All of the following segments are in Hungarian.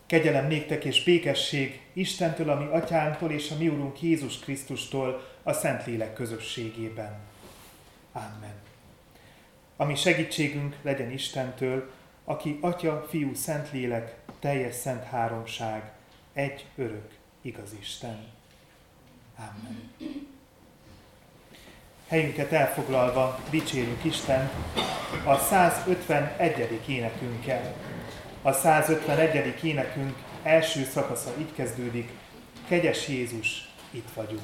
Kegyelem néktek és békesség Istentől, a mi atyánktól és a mi Urunk Jézus Krisztustól a Szentlélek közösségében. Amen. A mi segítségünk legyen Istentől, aki Atya, Fiú, Szentlélek, teljes szent háromság, egy örök, igaz Isten. Amen. Helyünket elfoglalva dicsérjük Istent a 151. énekünkkel. A 151. énekünk első szakasza így kezdődik: Kegyes Jézus, itt vagyunk.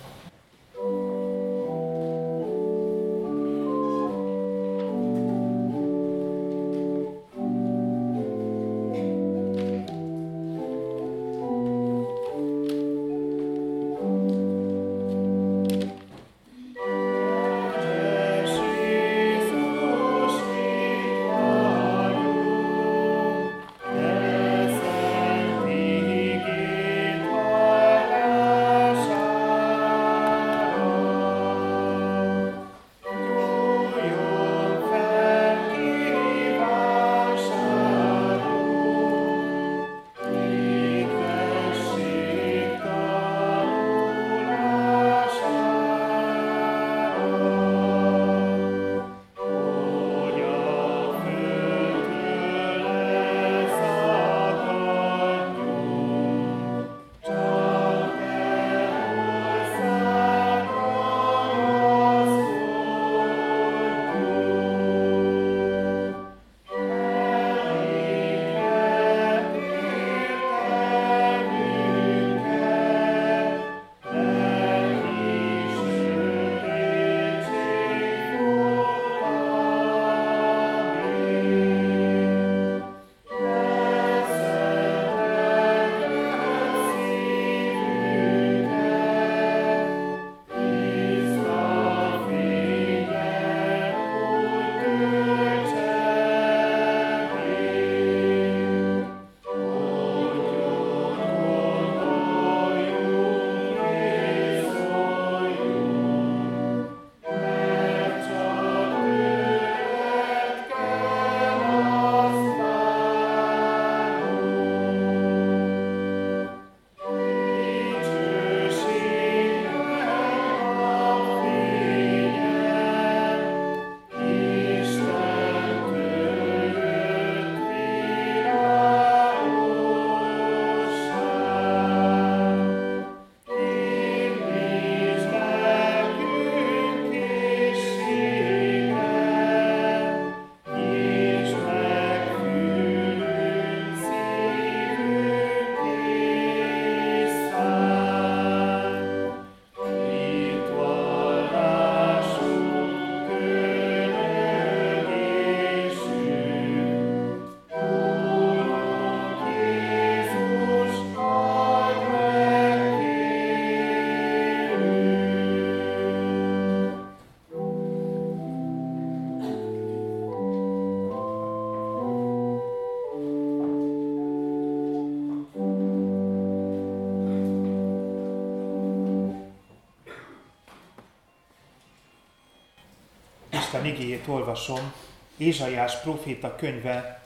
Isten igéjét olvasom Ézsaiás próféta könyve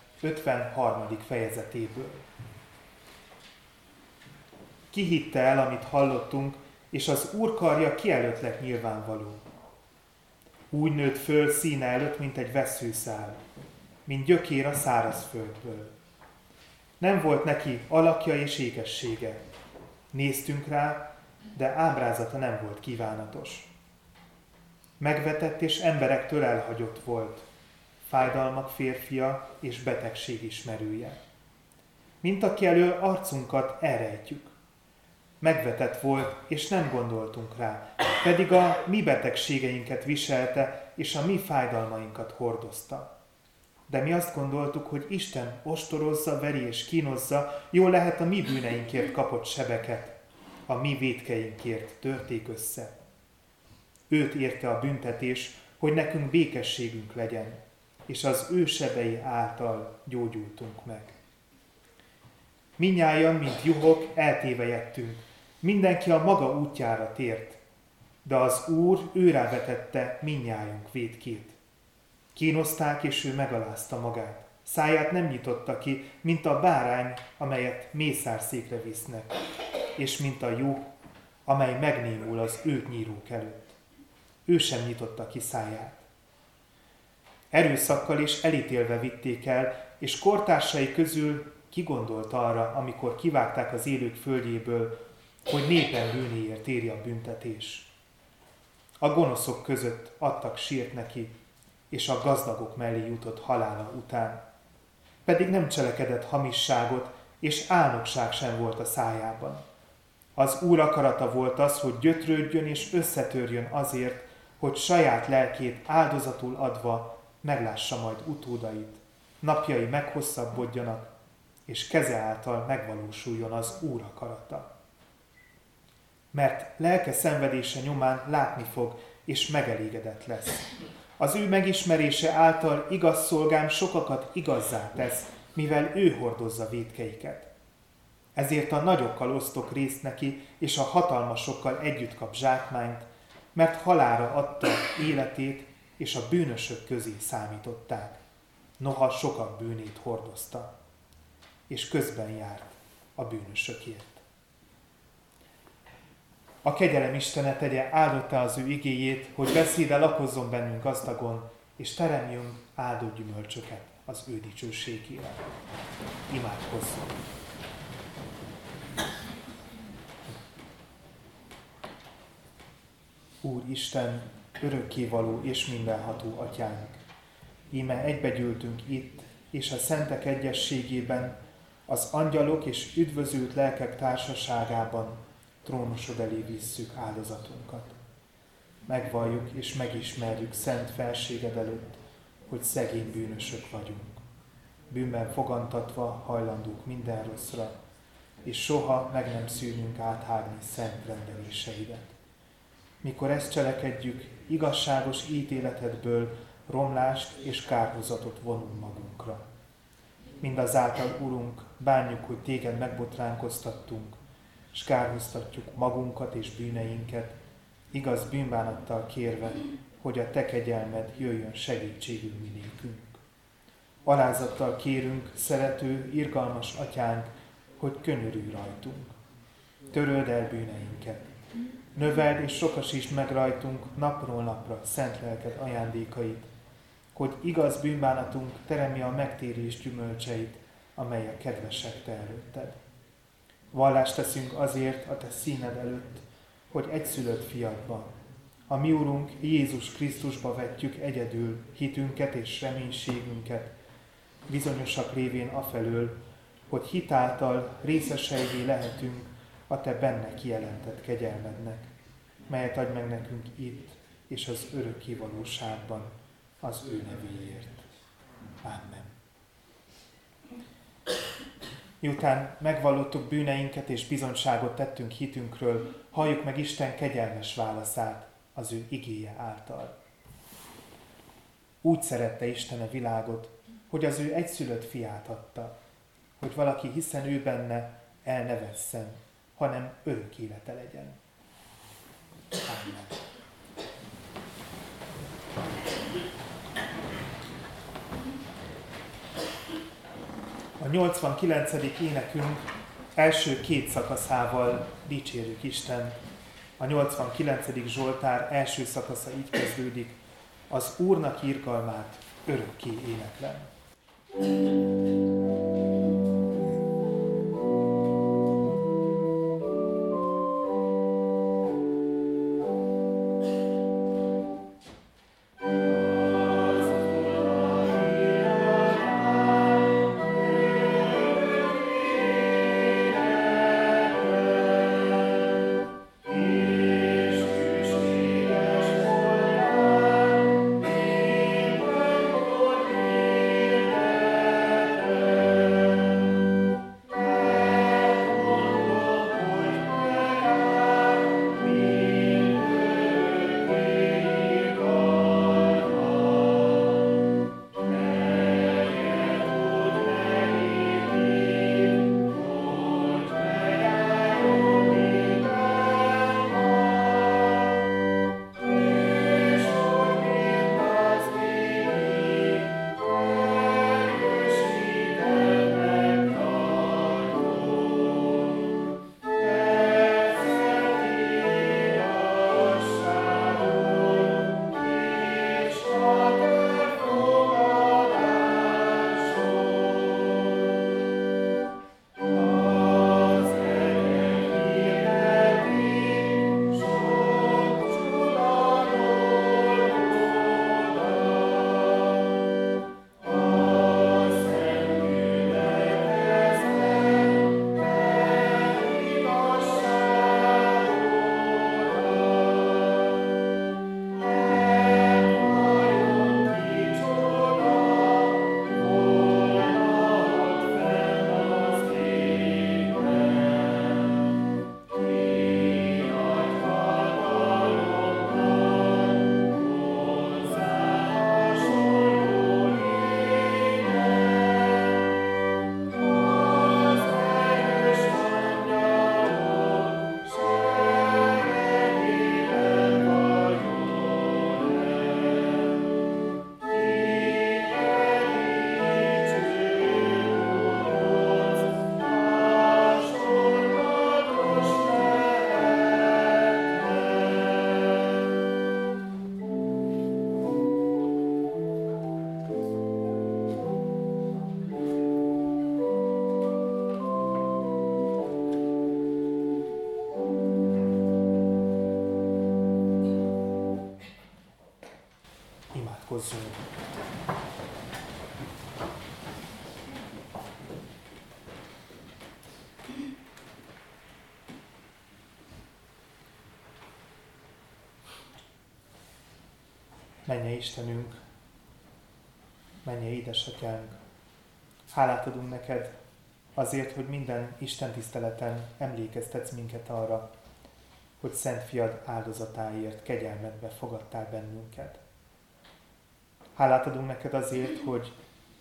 53. fejezetéből. Ki hitte el, amit hallottunk, és az Úr karja ki előtt lett nyilvánvaló. Úgy nőtt föl színe előtt, mint egy vesszőszál, mint gyökér a szárazföldből. Nem volt neki alakja és ékessége. Néztünk rá, de ábrázata nem volt kívánatos. Megvetett és emberektől elhagyott volt, fájdalmak férfia és betegség ismerője. Mint aki elől arcunkat elrejtjük. Megvetett volt, és nem gondoltunk rá, pedig a mi betegségeinket viselte, és a mi fájdalmainkat hordozta. De mi azt gondoltuk, hogy Isten ostorozza, veri és kínozza, jól lehet a mi bűneinkért kapott sebeket, a mi vétkeinkért törték össze. Őt érte a büntetés, hogy nekünk békességünk legyen, és az ő sebei által gyógyultunk meg. Mindnyájan, mint juhok, eltévejedtünk, mindenki a maga útjára tért, de az Úr őrá vetette mindnyájunk vétkét. Kínozták, és ő megalázta magát, Száját nem nyitotta ki, mint a bárány, amelyet mészárszékre visznek, és mint a juh, amely megnémul az őt nyírók előtt. Ő sem nyitotta ki száját. Erőszakkal és elítélve vitték el, és kortársai közül ki gondolt arra, amikor kivágták az élők földjéből, hogy népen bűnéért éri a büntetés. A gonoszok között adtak sírt neki, és a gazdagok mellé jutott halála után. Pedig nem cselekedett hamisságot, és álnokság sem volt a szájában. Az Úr akarata volt az, hogy gyötrődjön és összetörjön azért, hogy saját lelkét áldozatul adva meglássa majd utódait, napjai meghosszabbodjanak, és keze által megvalósuljon az Úr akarata. Mert lelke szenvedése nyomán látni fog, és megelégedett lesz. Az ő megismerése által igaz szolgám sokakat igazzá tesz, mivel ő hordozza vétkeiket. Ezért a nagyokkal osztok részt neki, és a hatalmasokkal együtt kap zsákmányt, mert halálra adta életét, és a bűnösök közé számították. Noha sokak bűnét hordozta, és közben járt a bűnösökért. A kegyelem Istene tegye áldotta az ő igéjét, hogy beszéde lakozzon bennünk gazdagon, és teremjünk áldott gyümölcsöket az ő dicsőségére. Imádkozzunk! Úr Isten, örökkévaló és mindenható Atyánk, íme egybegyűltünk itt, és a szentek egyességében, az angyalok és üdvözült lelkek társaságában trónusod elé visszük áldozatunkat. Megvalljuk és megismerjük szent felséged előtt, hogy szegény bűnösök vagyunk. Bűnben fogantatva hajlandók minden rosszra, és soha meg nem szűnünk áthágni szent rendeléseidet. Mikor ezt cselekedjük, igazságos ítéletedből romlást és kárhozatot vonunk magunkra. Mindazáltal, Urunk, bánjuk, hogy téged megbotránkoztattunk, és kárhoztatjuk magunkat és bűneinket, igaz bűnbánattal kérve, hogy a te kegyelmed jöjjön segítségül mi nékünk. Alázattal kérünk, szerető, irgalmas Atyánk, hogy könyörülj rajtunk. Töröld el bűneinket. Növeld és sokasítsd meg rajtunk napról napra szent lelked ajándékait, hogy igaz bűnbánatunk teremje a megtérés gyümölcseit, amelyek kedvesek te előtted. Vallást teszünk azért a te színed előtt, hogy egyszülött fiadba, a mi Urunk Jézus Krisztusba vetjük egyedül hitünket és reménységünket, bizonyosak lévén afelől, hogy hitáltal részeseivé lehetünk a te benne kijelentett kegyelmednek, melyet adj meg nekünk itt és az örökké valóságban az ő nevéért. Amen. Miután megvallottuk bűneinket és bizonyságot tettünk hitünkről, halljuk meg Isten kegyelmes válaszát az ő igéje által. Úgy szerette Isten a világot, hogy az ő egyszülött fiát adta, hogy valaki hiszen ő benne el ne vesszen, hanem örök élete legyen. Amen. A 89. énekünk első két szakaszával dicsérjük Istent. A 89. Zsoltár első szakasza így kezdődik: az Úrnak irgalmát örökké éneklem. Mennyei Istenünk, mennyei édesatyánk, hálát adunk neked azért, hogy minden Isten tiszteleten emlékeztetsz minket arra, hogy Szent Fiad áldozatáért kegyelmedbe fogadtál bennünket. Hálát adunk neked azért, hogy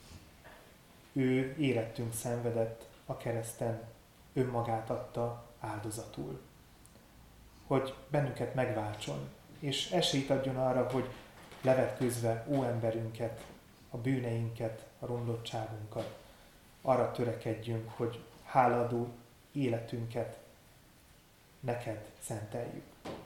ő érettünk szenvedett a kereszten, önmagát adta áldozatul. Hogy bennünket megváltson, és esélyt adjon arra, hogy levetkőzve óemberünket, a bűneinket, a romlottságunkat, arra törekedjünk, hogy hálaadó életünket neked szenteljük.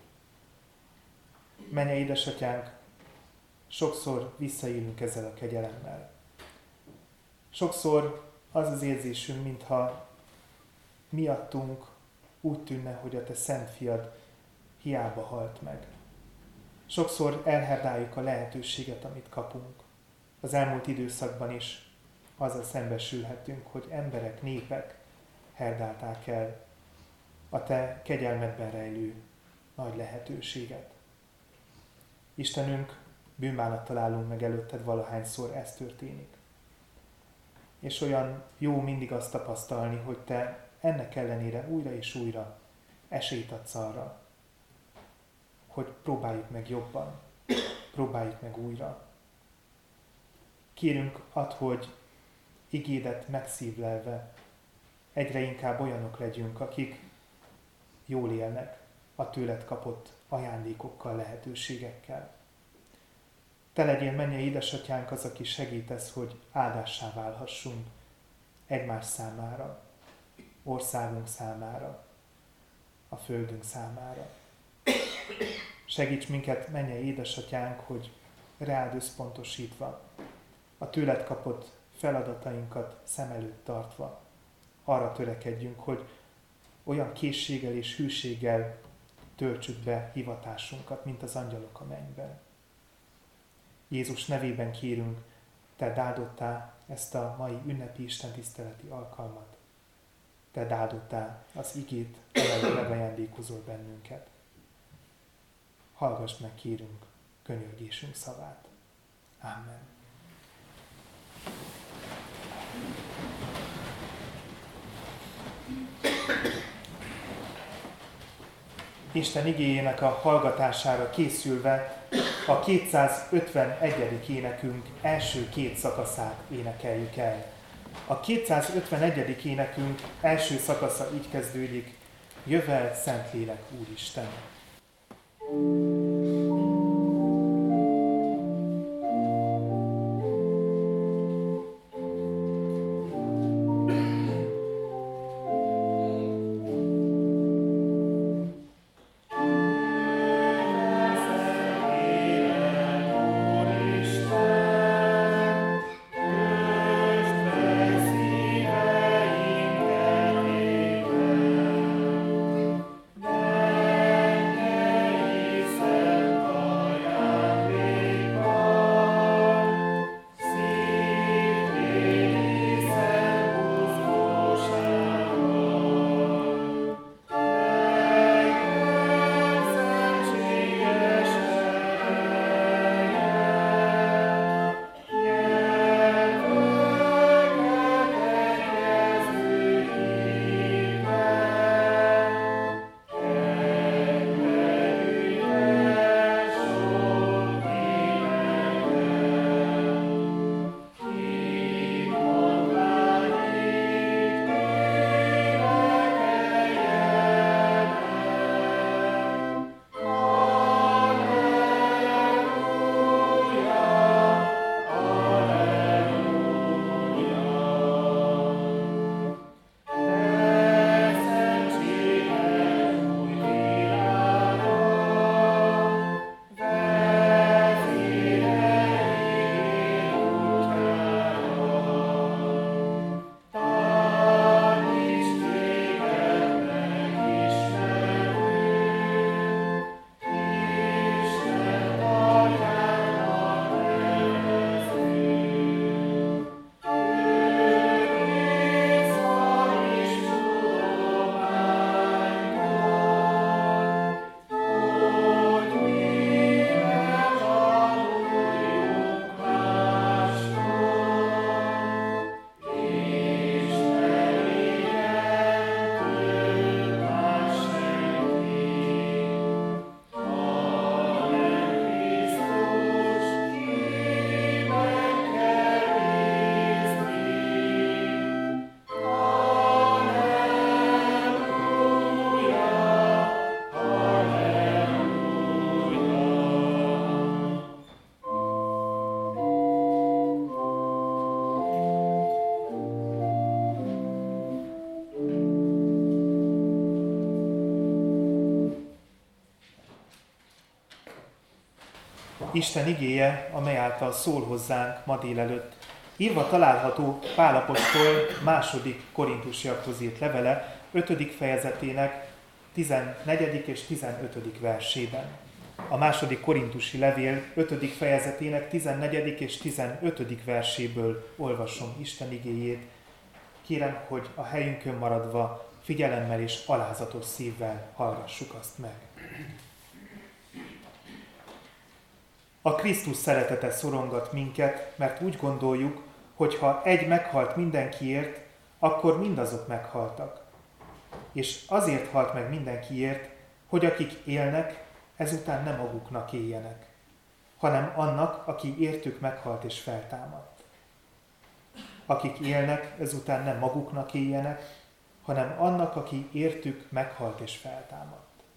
Mennyei édesatyánk, sokszor visszaélünk ezzel a kegyelemmel. Sokszor az az érzésünk, mintha miattunk úgy tűnne, hogy a te szent fiad hiába halt meg. Sokszor elherdáljuk a lehetőséget, amit kapunk. Az elmúlt időszakban is azzal szembesülhetünk, hogy emberek, népek herdálták el a te kegyelmedben rejlő nagy lehetőséget. Istenünk, bűnbánattal állunk meg előtted, valahányszor ez történik. És olyan jó mindig azt tapasztalni, hogy te ennek ellenére újra és újra esélyt adsz arra, hogy próbáljuk meg jobban, próbáljuk meg újra. Kérünk, add, hogy igédet megszívlelve egyre inkább olyanok legyünk, akik jól élnek a tőled kapott ajándékokkal, lehetőségekkel. Te legyél, mennyei édesatyánk, az, aki segítesz, hogy áldássá válhassunk egymás számára, országunk számára, a földünk számára. Segíts minket, mennyei édesatyánk, hogy rád összpontosítva, a tőled kapott feladatainkat szem előtt tartva, arra törekedjünk, hogy olyan készséggel és hűséggel töltsük be hivatásunkat, mint az angyalok a mennyben. Jézus nevében kérünk, te áldottál ezt a mai ünnepi istentiszteleti alkalmat. Te áldottál az igét, amelyet megajándékozol bennünket. Hallgass meg, kérünk, könyörgésünk szavát. Amen. Isten igéjének a hallgatására készülve a 251. énekünk első két szakaszát énekeljük el. A 251. énekünk első szakasza így kezdődik: Jövel, Szentlélek Úristen! Mennyei Isten igéje, amely által szól hozzánk ma délelőtt. Írva található Pál apostol 2. Korintusiakhoz írt levele 5. fejezetének 14. és 15. versében. A 2. korintusi levél 5. fejezetének 14. és 15. verséből olvasom Isten igéjét. Kérem, hogy a helyünkön maradva figyelemmel és alázatos szívvel hallgassuk azt meg. A Krisztus szeretete szorongat minket, mert úgy gondoljuk, hogy ha egy meghalt mindenkiért, akkor mindazok meghaltak. És azért halt meg mindenkiért, hogy akik élnek, ezután nem maguknak éljenek, hanem annak, aki értük meghalt és feltámadt. Akik élnek, ezután nem maguknak éljenek, hanem annak, aki értük meghalt és feltámadt.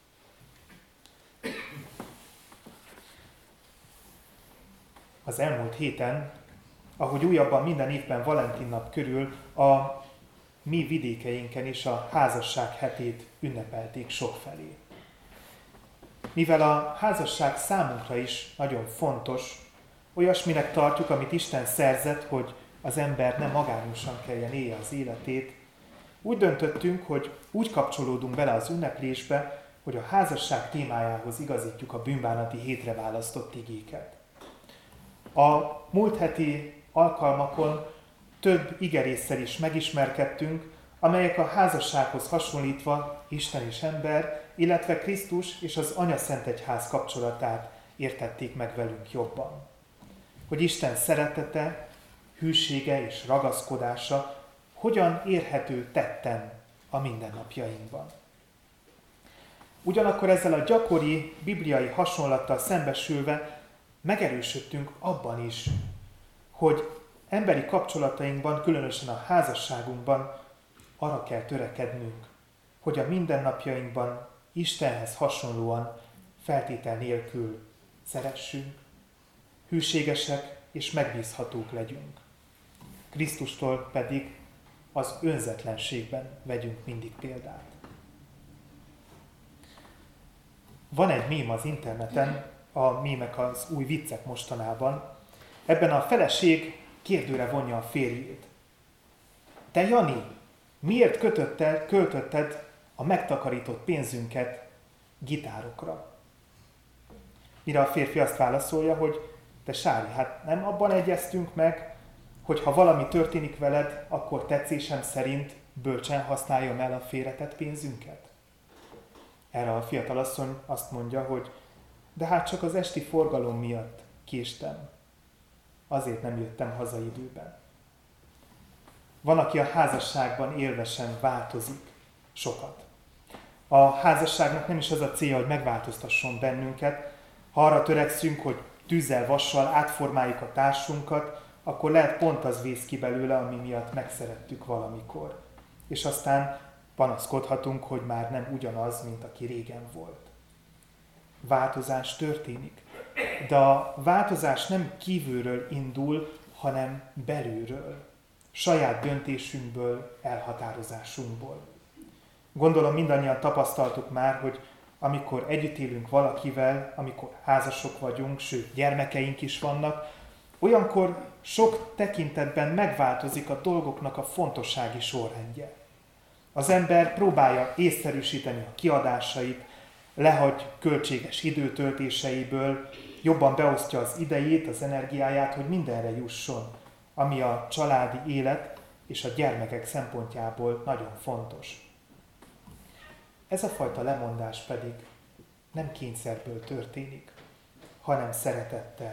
Az elmúlt héten, ahogy újabban minden évben Valentin nap körül, a mi vidékeinken is a házasság hetét ünnepelték sokfelé. Mivel a házasság számunkra is nagyon fontos, olyasminek tartjuk, amit Isten szerzett, hogy az ember nem magányosan kelljen élje az életét, úgy döntöttünk, hogy úgy kapcsolódunk bele az ünneplésbe, hogy a házasság témájához igazítjuk a bűnbánati hétre választott igéket. A múlt heti alkalmakon több igerésszel is megismerkedtünk, amelyek a házassághoz hasonlítva Isten és ember, illetve Krisztus és az Anya Szent Egyház kapcsolatát értették meg velünk jobban. Hogy Isten szeretete, hűsége és ragaszkodása hogyan érhető tetten a mindennapjainkban. Ugyanakkor ezzel a gyakori bibliai hasonlattal szembesülve megerősödtünk abban is, hogy emberi kapcsolatainkban, különösen a házasságunkban arra kell törekednünk, hogy a mindennapjainkban Istenhez hasonlóan feltétel nélkül szeressünk, hűségesek és megbízhatók legyünk. Krisztustól pedig az önzetlenségben vegyünk mindig példát. Van egy mém az interneten, a mémek az új viccek mostanában. Ebben a feleség kérdőre vonja a férjét. Te, Jani, miért költötted a megtakarított pénzünket gitárokra? Mire a férfi azt válaszolja, hogy te, Sári, hát nem abban egyeztünk meg, hogy ha valami történik veled, akkor tetszésem szerint bölcsen használjam el a félretett pénzünket? Erre a fiatalasszony azt mondja, hogy de hát csak az esti forgalom miatt késtem. Azért nem jöttem haza időben. Van, aki a házasságban élvesen változik sokat. A házasságnak nem is az a célja, hogy megváltoztasson bennünket. Ha arra törekszünk, hogy tűzzel, vassal átformáljuk a társunkat, akkor lehet pont az vész ki belőle, ami miatt megszerettük valamikor. És aztán panaszkodhatunk, hogy már nem ugyanaz, mint aki régen volt. Változás történik, de a változás nem kívülről indul, hanem belülről, saját döntésünkből, elhatározásunkból. Gondolom mindannyian tapasztaltuk már, hogy amikor együtt élünk valakivel, amikor házasok vagyunk, sőt gyermekeink is vannak, olyankor sok tekintetben megváltozik a dolgoknak a fontossági sorrendje. Az ember próbálja észszerűsíteni a kiadásait, lehagy költséges időtöltéseiből, jobban beosztja az idejét, az energiáját, hogy mindenre jusson, ami a családi élet és a gyermekek szempontjából nagyon fontos. Ez a fajta lemondás pedig nem kényszerből történik, hanem szeretettel.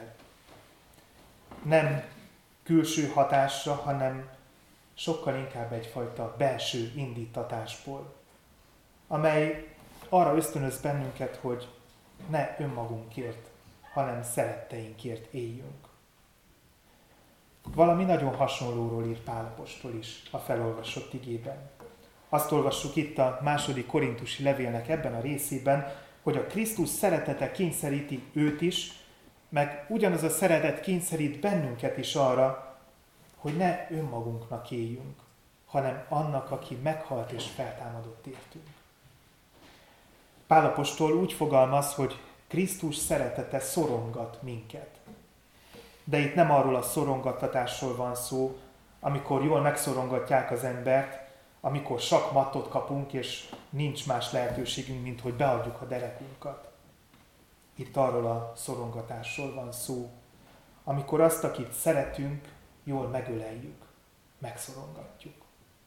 Nem külső hatásra, hanem sokkal inkább egyfajta belső indítatásból, amely arra ösztönöz bennünket, hogy ne önmagunkért, hanem szeretteinkért éljünk. Valami nagyon hasonlóról ír Pál apostol is a felolvasott igében. Azt olvassuk itt a 2. korintusi levélnek ebben a részében, hogy a Krisztus szeretete kényszeríti őt is, meg ugyanaz a szeretet kényszerít bennünket is arra, hogy ne önmagunknak éljünk, hanem annak, aki meghalt és feltámadott értünk. Pál apostol úgy fogalmaz, hogy Krisztus szeretete szorongat minket. De itt nem arról a szorongattatásról van szó, amikor jól megszorongatják az embert, amikor sakmattot kapunk, és nincs más lehetőségünk, mint hogy beadjuk a derekunkat. Itt arról a szorongatásról van szó, amikor azt, akit szeretünk, jól megöleljük, megszorongatjuk.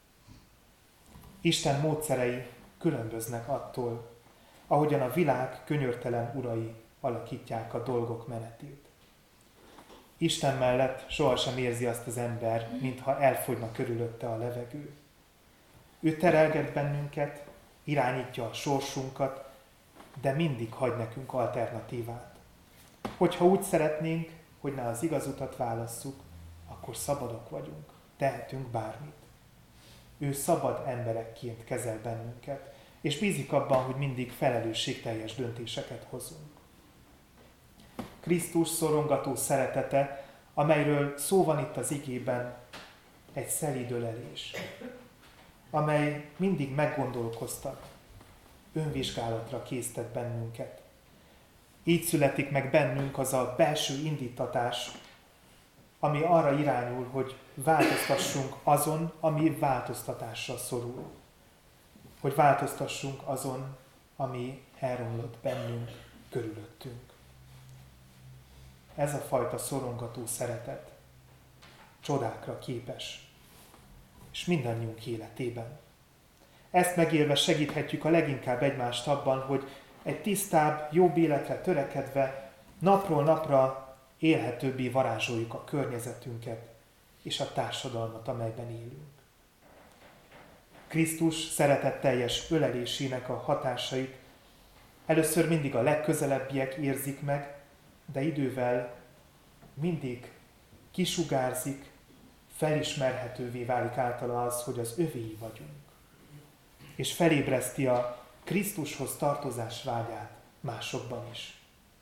Isten módszerei különböznek attól, ahogyan a világ könyörtelen urai alakítják a dolgok menetét. Isten mellett sohasem érzi azt az ember, mintha elfogyna körülötte a levegő. Ő terelget bennünket, irányítja a sorsunkat, de mindig hagy nekünk alternatívát. Hogyha úgy szeretnénk, hogy ne az igaz utat válasszuk, akkor szabadok vagyunk, tehetünk bármit. Ő szabad emberekként kezel bennünket, és bízik abban, hogy mindig felelősségteljes döntéseket hozunk. Krisztus szorongató szeretete, amelyről szó van itt az igében, egy szelíd ölelés, amely mindig meggondolkoztat, önvizsgálatra késztet bennünket. Így születik meg bennünk az a belső indítatás, ami arra irányul, hogy változtassunk azon, ami változtatásra szorul. Hogy változtassunk azon, ami elromlott bennünk, körülöttünk. Ez a fajta szorongató szeretet csodákra képes, és mindannyiunk életében. Ezt megélve segíthetjük a leginkább egymást abban, hogy egy tisztább, jobb életre törekedve napról napra élhetőbbé varázsoljuk a környezetünket és a társadalmat, amelyben élünk. Krisztus szeretetteljes ölelésének a hatásait először mindig a legközelebbiek érzik meg, de idővel mindig kisugárzik, felismerhetővé válik általa az, hogy az övéi vagyunk. És felébreszti a Krisztushoz tartozás vágyát másokban is.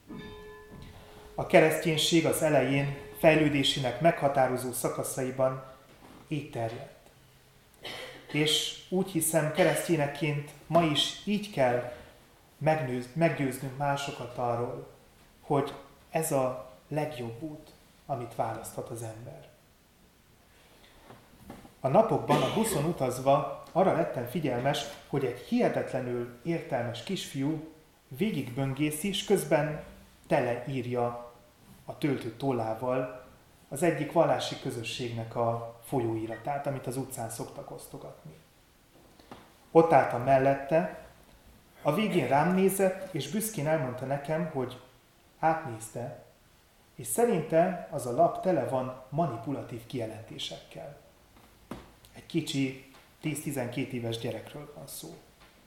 A kereszténység az elején fejlődésének meghatározó szakaszaiban így terjedt. És úgy hiszem, keresztényekként ma is így kell meggyőznünk másokat arról, hogy ez a legjobb út, amit választhat az ember. A napokban a buszon utazva arra lettem figyelmes, hogy egy hihetetlenül értelmes kisfiú végigböngészi, és közben teleírja a töltő tollával az egyik vallási közösségnek a folyóiratát, amit az utcán szoktak osztogatni. Ott álltam mellette, a végén rám nézett, és büszkén elmondta nekem, hogy átnézte, és szerinte az a lap tele van manipulatív kijelentésekkel. Egy kicsi, 10-12 éves gyerekről van szó.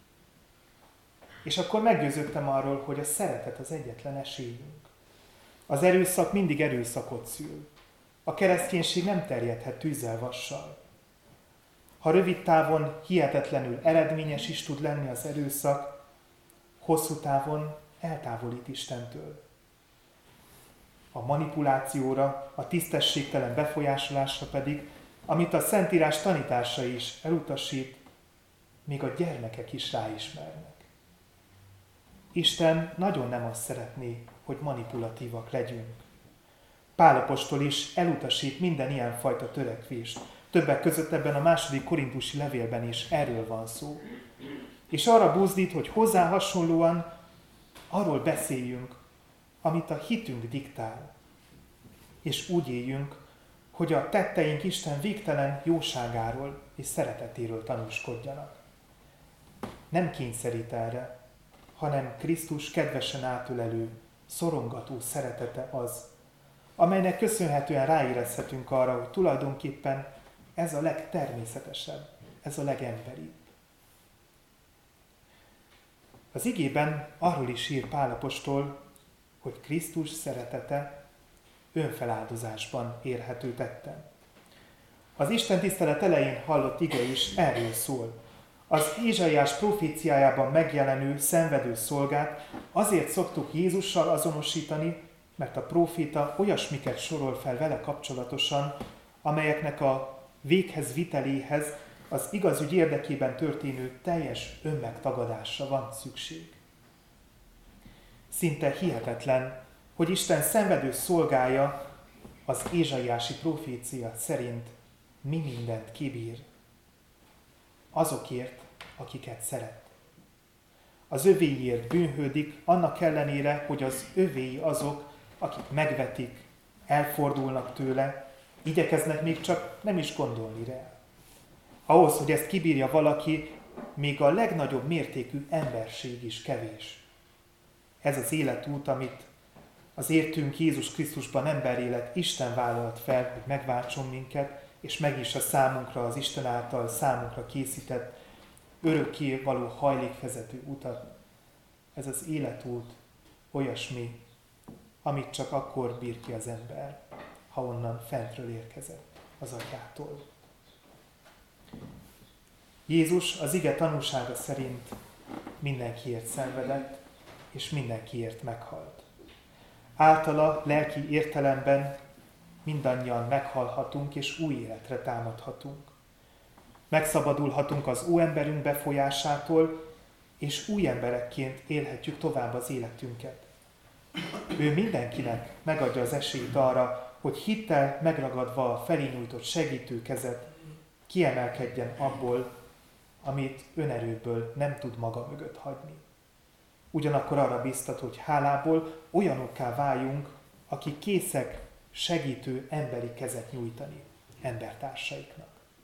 És akkor meggyőződtem arról, hogy a szeretet az egyetlen esélyünk. Az erőszak mindig erőszakot szül. A kereszténység nem terjedhet tűzzel vassal. Ha rövid távon hihetetlenül eredményes is tud lenni az erőszak, hosszú távon eltávolít Istentől. A manipulációra, a tisztességtelen befolyásolásra pedig, amit a Szentírás tanítása is elutasít, még a gyermekek is ráismernek. Isten nagyon nem azt szeretné, hogy manipulatívak legyünk. Pál apostol is elutasít minden ilyenfajta törekvést. Többek között ebben a 2. Korintusi levélben is erről van szó. És arra buzdít, hogy hozzá hasonlóan arról beszéljünk, amit a hitünk diktál. És úgy éljünk, hogy a tetteink Isten végtelen jóságáról és szeretetéről tanúskodjanak. Nem kényszerít erre, hanem Krisztus kedvesen átölelő, szorongató szeretete az, amelynek köszönhetően ráérezhetünk arra, hogy tulajdonképpen ez a legtermészetesebb, ez a legemberibb. Az igében arról is ír Pál apostol, hogy Krisztus szeretete önfeláldozásban érhető tetten. Az Isten tisztelet elején hallott ige is erről szól. Az Ézsaiás proféciájában megjelenő szenvedő szolgát azért szoktuk Jézussal azonosítani, mert a próféta olyasmiket sorol fel vele kapcsolatosan, amelyeknek a véghez viteléhez az igaz ügy érdekében történő teljes önmegtagadásra van szükség. Szinte hihetetlen, hogy Isten szenvedő szolgája az ézsaiási profécia szerint mi mindent kibír. Azokért, akiket szeret. Az övéiért bűnhődik, annak ellenére, hogy az övéi azok, akik megvetik, elfordulnak tőle, igyekeznek még csak nem is gondolni rá. Ahhoz, hogy ezt kibírja valaki, még a legnagyobb mértékű emberség is kevés. Ez az életút, amit az értünk Jézus Krisztusban emberélet Isten vállalt fel, hogy megváltson minket, és megnyissa számunkra az Isten által számunkra készített, örökké való hajlékvezető utat. Ez az életút olyasmi, amit csak akkor bír ki az ember, ha onnan fentről érkezett, az Atyától. Jézus az ige tanúsága szerint mindenkiért szenvedett, és mindenkiért meghalt. Általa lelki értelemben mindannyian meghalhatunk, és új életre támadhatunk. Megszabadulhatunk az óemberünk befolyásától, és új emberekként élhetjük tovább az életünket. Ő mindenkinek megadja az esélyt arra, hogy hittel megragadva a felé nyújtott segítő kezet kiemelkedjen abból, amit önerőből nem tud maga mögött hagyni. Ugyanakkor arra biztat, hogy hálából olyanokká váljunk, akik készek segítő emberi kezet nyújtani embertársaiknak.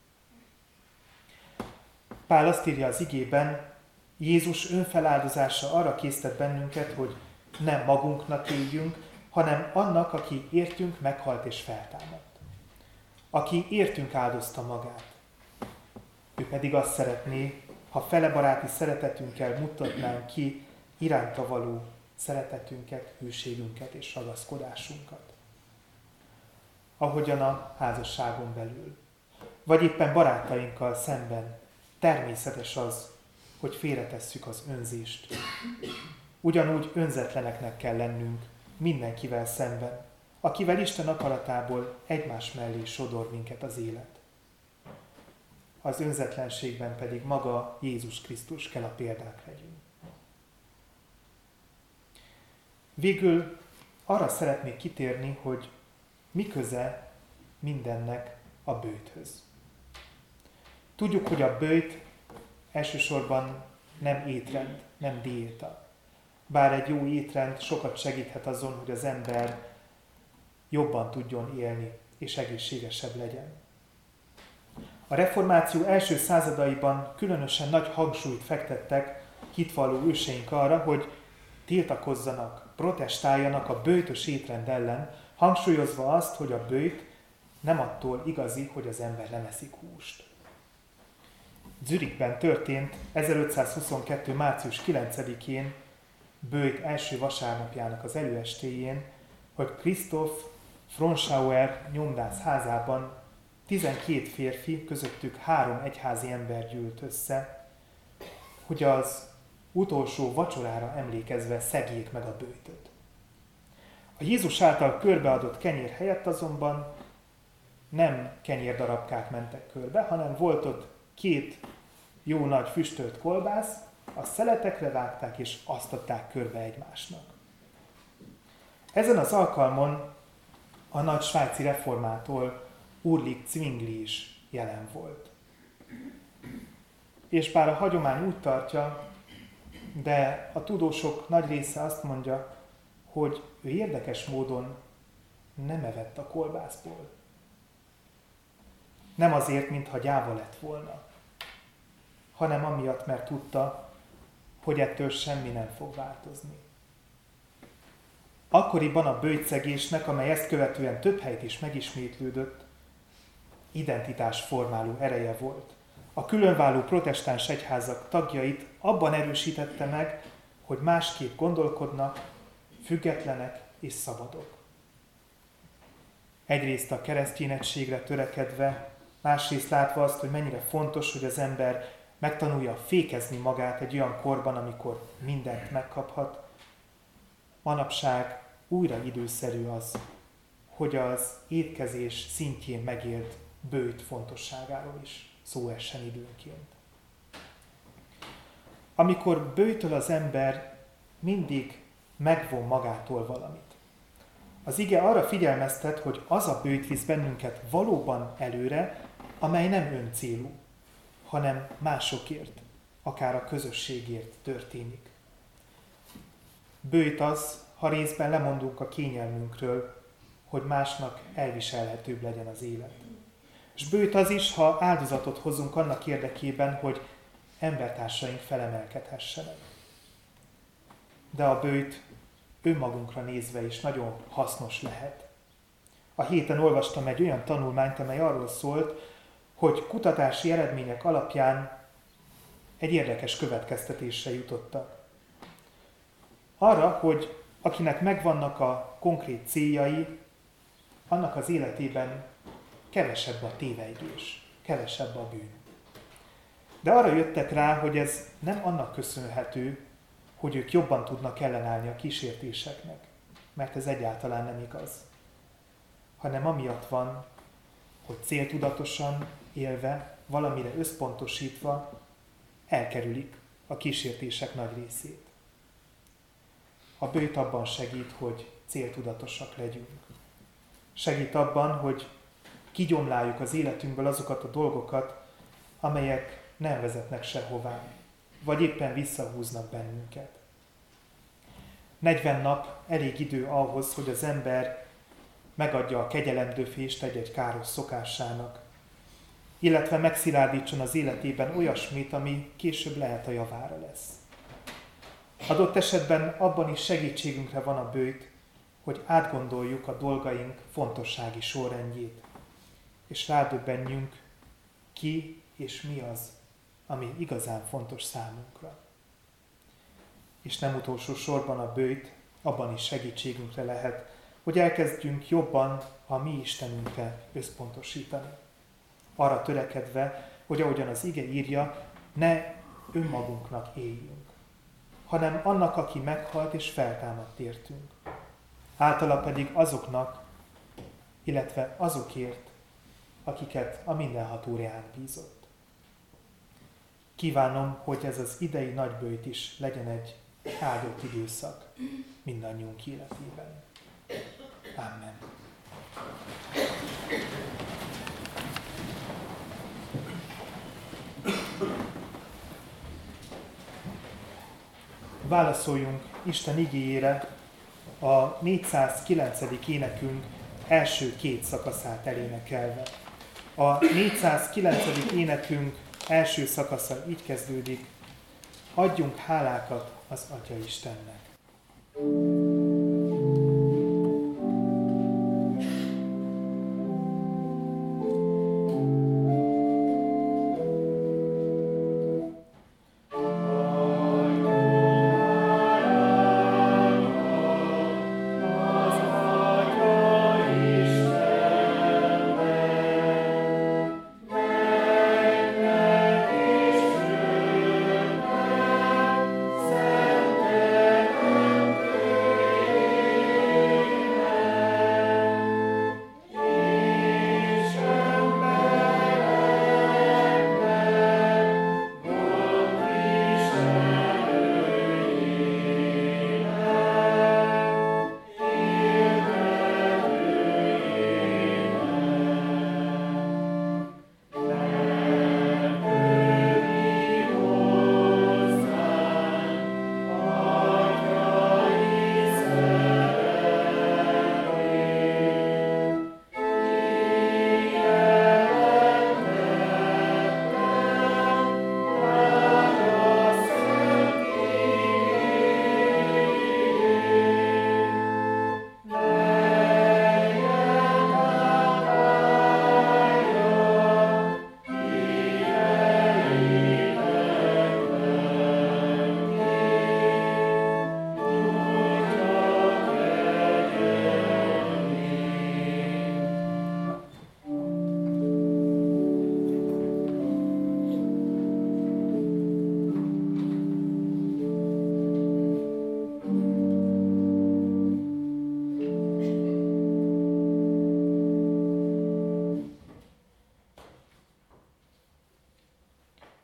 Pál azt írja az igében, Jézus önfeláldozása arra késztet bennünket, hogy nem magunknak éljünk, hanem annak, aki értünk meghalt és feltámadt. Aki értünk áldozta magát. Ő pedig azt szeretné, ha fele baráti szeretetünkkel mutatnánk ki iránta való szeretetünket, hűségünket és ragaszkodásunkat. Ahogyan a házasságon belül, vagy éppen barátainkkal szemben természetes az, hogy félretesszük az önzést. Ugyanúgy önzetleneknek kell lennünk mindenkivel szemben, akivel Isten akaratából egymás mellé sodor minket az élet. Az önzetlenségben pedig maga Jézus Krisztus kell a példák legyünk. Végül arra szeretnék kitérni, hogy mi köze mindennek a böjthöz. Tudjuk, hogy a böjt elsősorban nem étrend, nem diéta. Bár egy jó étrend sokat segíthet azon, hogy az ember jobban tudjon élni, és egészségesebb legyen. A reformáció első századaiban különösen nagy hangsúlyt fektettek hitvalló őseink arra, hogy tiltakozzanak, protestáljanak a böjtös étrend ellen, hangsúlyozva azt, hogy a böjt nem attól igazi, hogy az ember nem eszik húst. Zürichben történt 1522. március 9-én, böjt első vasárnapjának az előestéjén, hogy Christoph Fronschauer nyomdász házában 12 férfi, közöttük 3 egyházi ember gyűlt össze, hogy az utolsó vacsorára emlékezve szegjék meg a böjtöt. A Jézus által körbeadott kenyér helyett azonban nem kenyérdarabkák mentek körbe, hanem volt ott 2 jó nagy füstölt kolbász, a szeletekre vágták és azt adták körbe egymásnak. Ezen az alkalmon a nagy svájci reformátor Ulrich Zwingli is jelen volt. És bár a hagyomány úgy tartja, de a tudósok nagy része azt mondja, hogy ő érdekes módon nem evett a kolbászból. Nem azért, mintha gyáva lett volna, hanem amiatt, mert tudta, hogy ettől semmi nem fog változni. Akkoriban a böjtszegésnek, amely ezt követően több helyt is megismétlődött, identitásformáló ereje volt. A különváló protestáns egyházak tagjait abban erősítette meg, hogy másképp gondolkodnak, függetlenek és szabadok. Egyrészt a keresztény egységre törekedve, másrészt látva azt, hogy mennyire fontos, hogy az ember megtanulja fékezni magát egy olyan korban, amikor mindent megkaphat. Manapság újra időszerű az, hogy az étkezés szintjén megélt böjt fontosságáról is szó essen időnként. Amikor böjtöl az ember, mindig megvon magától valamit. Az ige arra figyelmeztet, hogy az a bőjt visz bennünket valóban előre, amely nem öncélú, hanem másokért, akár a közösségért történik. Bőjt az, ha részben lemondunk a kényelmünkről, hogy másnak elviselhetőbb legyen az élet. És bőjt az is, ha áldozatot hozunk annak érdekében, hogy embertársaink felemelkedhessenek. De a bőjt önmagunkra nézve is nagyon hasznos lehet. A héten olvastam egy olyan tanulmányt, amely arról szólt, hogy kutatási eredmények alapján egy érdekes következtetésre jutottak. Arra, hogy akinek megvannak a konkrét céljai, annak az életében kevesebb a tévejgés, kevesebb a bűn. De arra jöttek rá, hogy ez nem annak köszönhető, hogy ők jobban tudnak ellenállni a kísértéseknek, mert ez egyáltalán nem igaz, hanem amiatt van, hogy céltudatosan élve, valamire összpontosítva elkerülik a kísértések nagy részét. A bőjt abban segít, hogy céltudatosak legyünk. Segít abban, hogy kigyomláljuk az életünkből azokat a dolgokat, amelyek nem vezetnek sehová, vagy éppen visszahúznak bennünket. 40 nap elég idő ahhoz, hogy az ember megadja a kegyelemdöfést egy-egy káros szokásának, illetve megszilárdítson az életében olyasmit, ami később lehet a javára lesz. Adott esetben abban is segítségünkre van a bőjt, hogy átgondoljuk a dolgaink fontossági sorrendjét, és rádöbbenjünk, ki és mi az, ami igazán fontos számunkra. És nem utolsó sorban a bőjt abban is segítségünkre lehet, hogy elkezdjünk jobban a mi Istenünkre összpontosítani. Arra törekedve, hogy ahogyan az ige írja, ne önmagunknak éljünk, hanem annak, aki meghalt és feltámadt értünk. Általa pedig azoknak, illetve azokért, akiket a mindenható ránk bízott. Kívánom, hogy ez az idei nagybőjt is legyen egy áldott időszak mindannyiunk életében. Amen. Válaszoljunk Isten igéjére a 409. énekünk első két szakaszát elénekelve. A 409. énekünk első szakasza így kezdődik: adjunk hálákat az Atya Istennek.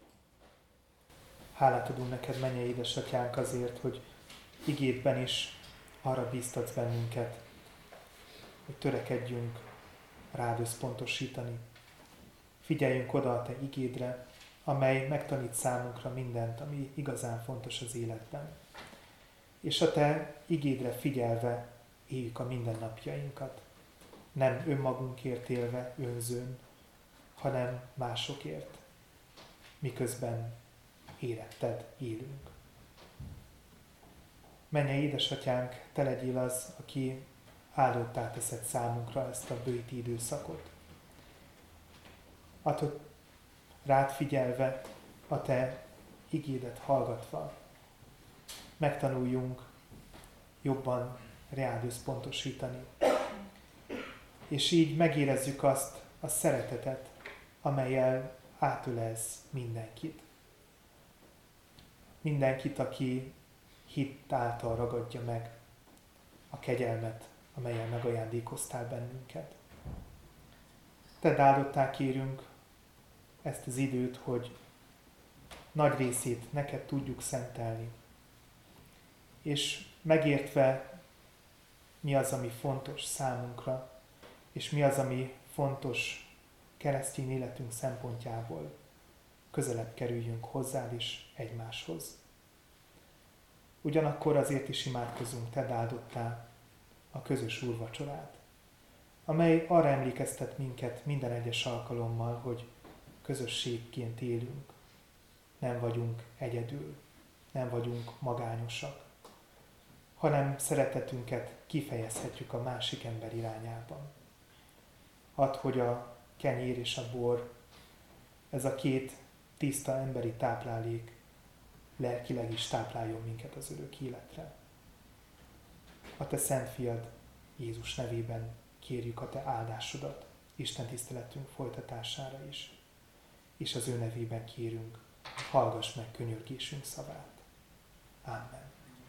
Hálát adunk neked, mennyei édesatyánk, azért, hogy igédben is arra bíztatsz bennünket, hogy törekedjünk rád összpontosítani. Figyeljünk oda a te igédre, amely megtanít számunkra mindent, ami igazán fontos az életben. És a te igédre figyelve éljük a mindennapjainkat. Nem önmagunkért élve, önzőn, hanem másokért, miközben éretted élünk. Mennyei édesatyánk, te legyél az, aki áldottá teszed számunkra ezt a bőti időszakot. Add, hogy rád figyelve, a te igédet hallgatva, megtanuljunk jobban rád összpontosítani. És így megérezzük azt a szeretetet, amellyel átölelsz mindenkit. Mindenkit, aki hit által ragadja meg a kegyelmet, amellyel megajándékoztál bennünket. Te áldottá kérünk ezt az időt, hogy nagy részét neked tudjuk szentelni. És megértve, mi az, ami fontos számunkra, és mi az, ami fontos keresztény életünk szempontjából, közelebb kerüljünk hozzád is egymáshoz. Ugyanakkor azért is imádkozunk, te áldottá a közös úrvacsorát, amely arra emlékeztet minket minden egyes alkalommal, hogy közösségként élünk. Nem vagyunk egyedül, nem vagyunk magányosak, hanem szeretetünket kifejezhetjük a másik ember irányában. Add, hogy a kenyér és a bor, ez a két tiszta emberi táplálék lelkileg is tápláljon minket az örök életre. A te szent fiad Jézus nevében kérjük a te áldásodat Isten tiszteletünk folytatására is, és az ő nevében kérünk, hallgass meg könyörgésünk szavát. Amen.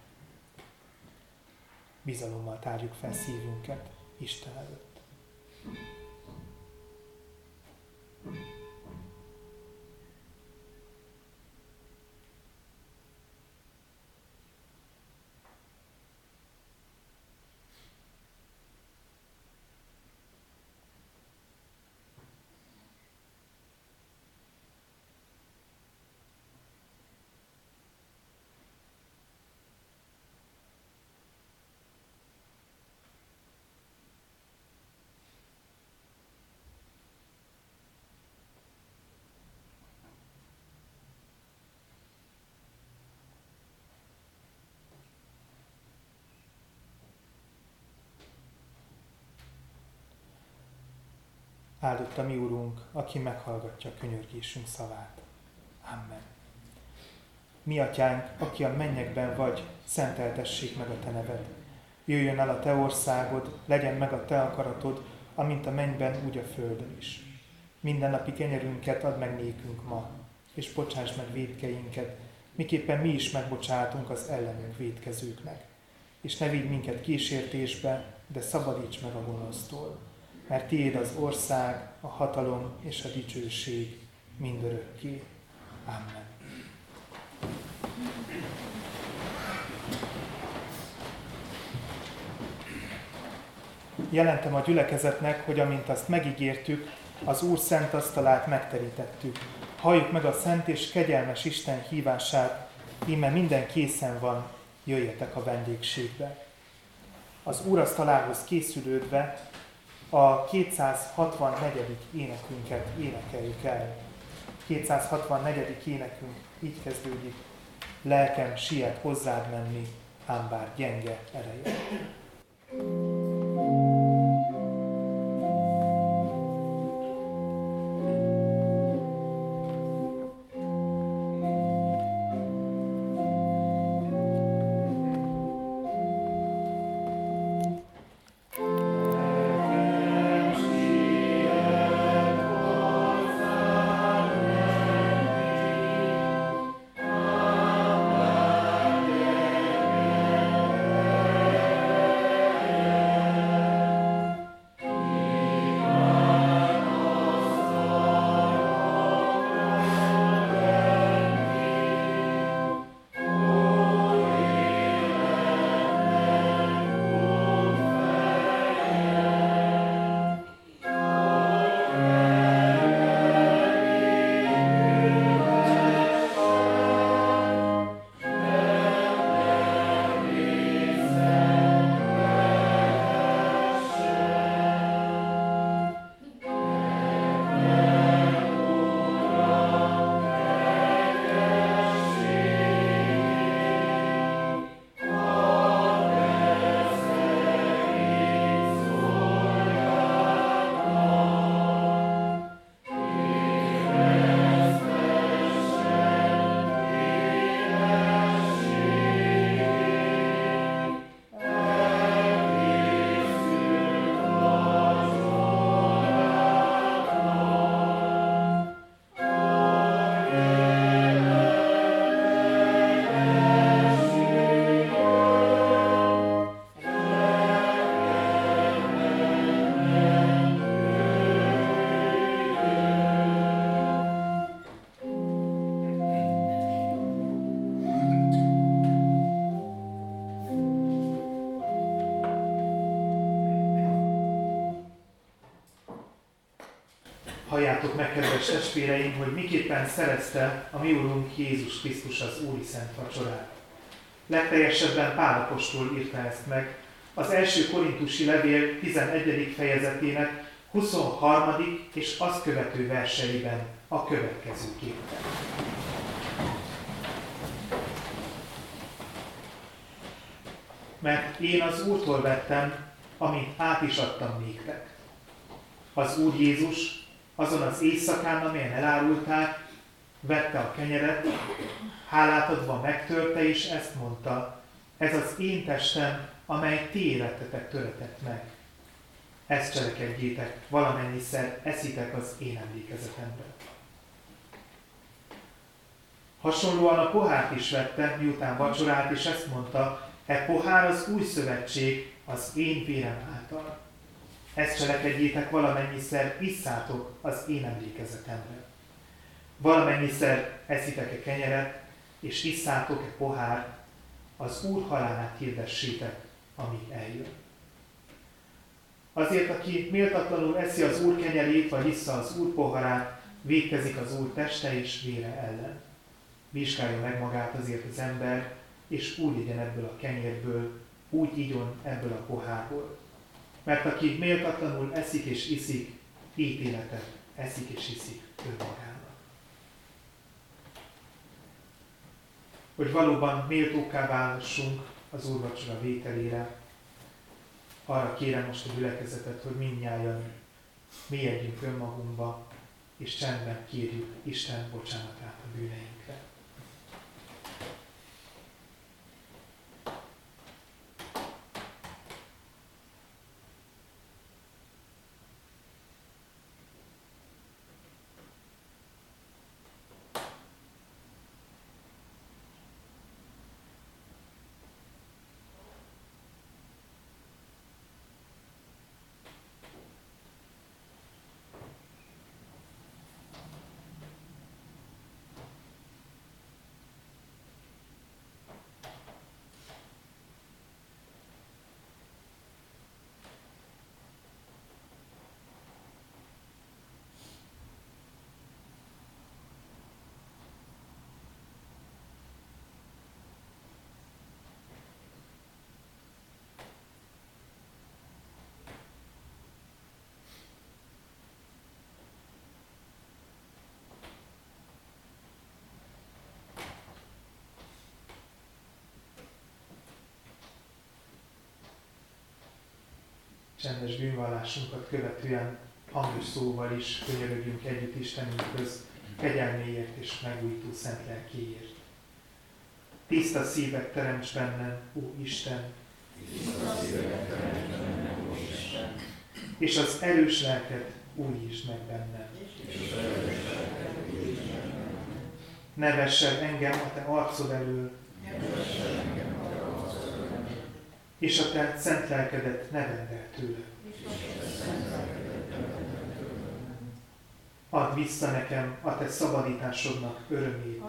Bizalommal tárjuk fel szívünket Isten előtt. Áldott a mi Urunk, aki meghallgatja könyörgésünk szavát. Amen. Mi atyánk, aki a mennyekben vagy, szenteltessék meg a te neved. Jöjjön el a te országod, legyen meg a te akaratod, amint a mennyben, úgy a földön is. Mindennapi kenyerünket add meg nékünk ma, és bocsáss meg vétkeinket, miképpen mi is megbocsátunk az ellenünk vétkezőknek. És ne vigy minket kísértésbe, de szabadíts meg a gonosztól. Mert tiéd az ország, a hatalom és a dicsőség mindörökké. Amen. Jelentem a gyülekezetnek, hogy amint azt megígértük, az Úr szent asztalát megterítettük. Halljuk meg a szent és kegyelmes Isten hívását, íme minden készen van, jöjjetek a vendégségbe. Az úrasztalához készülődve a 264. énekünket énekeljük el. 264. énekünk így kezdődik. Lelkem siet hozzád menni, ám bár gyenge ereje. Halljátok meg, kedves testvéreim, hogy miképpen szerezte a mi Urunk Jézus Krisztus az Úri Szent Vacsorát. Legteljesebben Pál apostol írta ezt meg az első korintusi levél 11. fejezetének 23. és azt követő verseiben a következőképpen. Mert én az Úrtól vettem, amit át is adtam néktek. Az Úr Jézus azon az éjszakán, amelyen elárulták, vette a kenyeret, hálát adva megtörte, és ezt mondta: ez az én testem, amely ti életetek töretek meg. Ezt cselekedjétek, valamennyiszer eszitek az én emlékezetemre. Hasonlóan a pohárt is vette, miután vacsorált, és ezt mondta: e pohár az új szövetség az én vérem által. Ezt cselekedjétek, valamennyiszer isszátok az én emlékezetemre. Valamennyiszer eszitek-e kenyeret, és isszátok-e pohár, az Úr halálát hirdessétek, amíg eljön. Azért, aki méltatlanul eszi az Úr kenyerét, vagy issza az Úr poharát, vétkezik az Úr teste és vére ellen. Vizsgálja meg magát azért az ember, és úgy igyen ebből a kenyérből, úgy igyon ebből a pohárból. Mert aki méltatlanul eszik és iszik, ítéletet eszik és iszik önmagának. Hogy valóban méltókká válhassunk az úrvacsora vételére, arra kérem most a gyülekezetet, hogy mindnyájan mélyedjünk önmagunkba, és csendben kérjük Isten bocsánatát a bűneinkre. Csendes bűnvallásunkat követően hangos szóval is könyörögjünk együtt Istenünkhöz, kegyelméért és megújító szent lelkéért. Tiszta szívek teremts bennem, ó Isten! És az erős lelket újítsd meg bennem. Ne vess el engem a te arcod elől, és a te szent lelkedet ne vedd el tőlem. Add vissza nekem a te szabadításodnak örömét,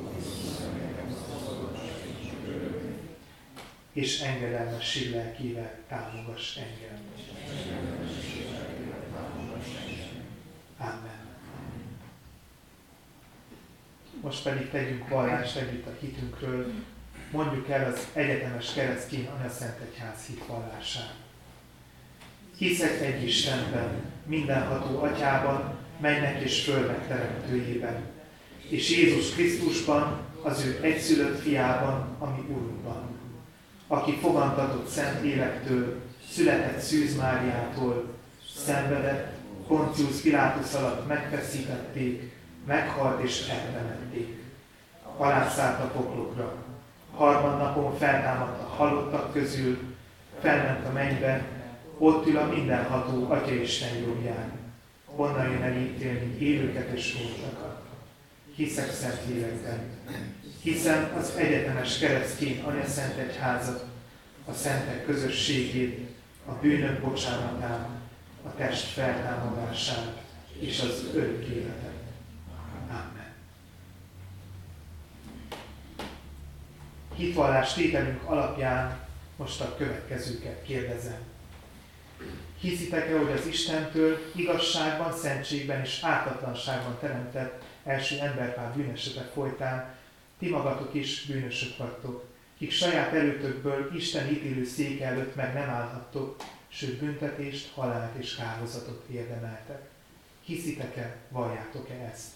és engedelmesség lelkével támogass engem. Amen. Most pedig tegyünk vallást együtt a hitünkről, mondjuk el az egyetemes keresztény anyaszentegyház hitvallását. Hiszek egy Istenben, mindenható Atyában, mennek és földnek teremtőjében, és Jézus Krisztusban, az ő egyszülött fiában, ami Urunkban, aki fogantatott Szent Lélektől, született Szűz Máriától, szenvedett, Poncius Pilátus alatt megfeszítették, meghalt és eltemették. Alásszállt a poklokra, harmadnapon feltámadt a halottak közül, felment a mennybe, ott ül a mindenható Atyaisten jobbján, onnan jön el ítélni élőket és holtakat. Hiszek Szent Lélekben, hiszem az egyetemes keresztény anyaszentegyházat, a szentek közösségét, a bűnök bocsánatát, a test feltámadását és az örök életet. Amen. Hitvallás tételünk alapján most a következőket kérdezem. Hiszitek-e, hogy az Istentől igazságban, szentségben és ártatlanságban teremtett első emberpár bűnesete folytán ti magatok is bűnösök vagytok, kik saját erőtökből Isten ítélő széke előtt meg nem állhattok, sőt büntetést, halált és kárhozatot érdemeltek. Hiszitek-e, valljátok-e ezt?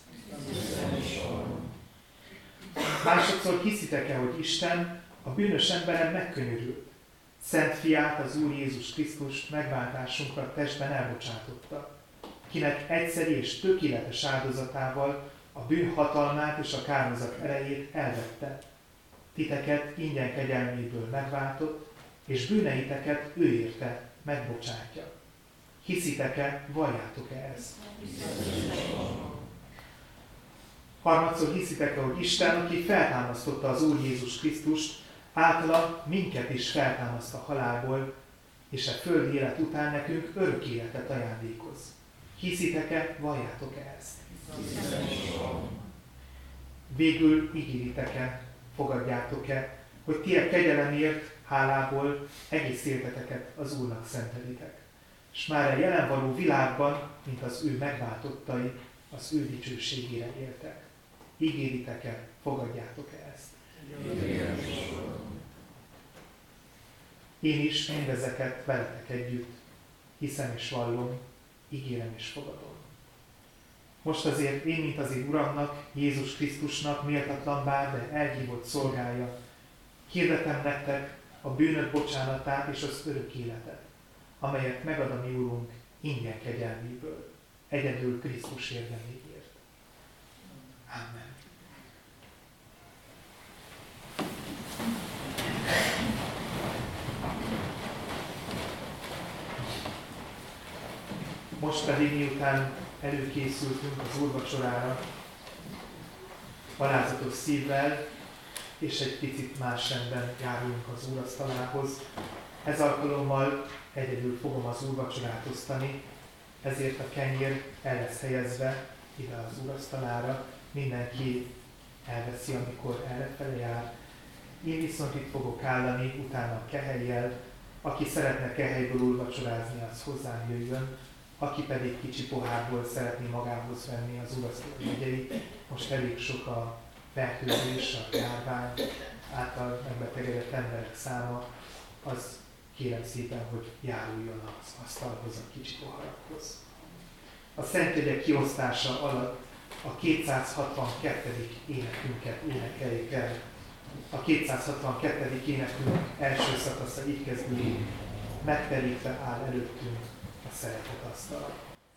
Másodszor hiszitek-e, hogy Isten a bűnös emberen megkönyörült, Szent Fiát, az Úr Jézus Krisztust megváltásunkra testben elbocsátotta, kinek egyszeri és tökéletes áldozatával a bűn hatalmát és a kárhozat erejét elvette. Titeket ingyen kegyelméből megváltott, és bűneiteket ő érte, megbocsátja. Hiszitek-e, valljátok-e ezt? Harmadszor hiszitek-e, hogy Isten, aki feltámasztotta az Úr Jézus Krisztust, általa minket is feltámaszt a halálból, és a földi élet után nekünk örök életet ajándékoz. Hiszitek-e, valljátok-e ezt? Végül ígéritek-e, fogadjátok-e, hogy ti a kegyelemért, hálából egész életeteket az Úrnak szentelitek, és már a jelen való világban, mint az ő megváltottai, az ő dicsőségére éltek. Ígéritek-e, fogadjátok-e ezt? Én is mindezeket veletek együtt hiszem és vallom, ígérem és fogadom. Most azért én, mint az én Uramnak, Jézus Krisztusnak méltatlan bár, de elhívott szolgája, hirdetem nektek a bűnök bocsánatát és az örök életet, amelyet megad a mi Úrunk ingyen kegyelméből, egyedül Krisztus érdeméért. Amen. Most pedig, miután előkészültünk az úrvacsorára, alázatos szívvel, és egy picit más rendben járulunk az úrasztalához. Ez alkalommal egyedül fogom az úrvacsorát osztani, ezért a kenyér el lesz helyezve ide az úrasztalára, mindenki elveszi, amikor errefele jár. Én viszont itt fogok állani, utána a kehelyjel, aki szeretne kehelyből úrvacsorázni, az hozzám jöjjön, aki pedig kicsi pohárból szeretné magához venni az urasztó jegyeit. Most elég sok a fertőzés, a járvány által megbetegedett emberek száma, az kérem szépen, hogy járuljon az asztalhoz, a kicsi poharakhoz. A szentjegyek kiosztása alatt a 262. énekünket énekeljük el. A 262. énekünk első szakasza így kezdődik, megterítve áll előttünk a szeretet asztala.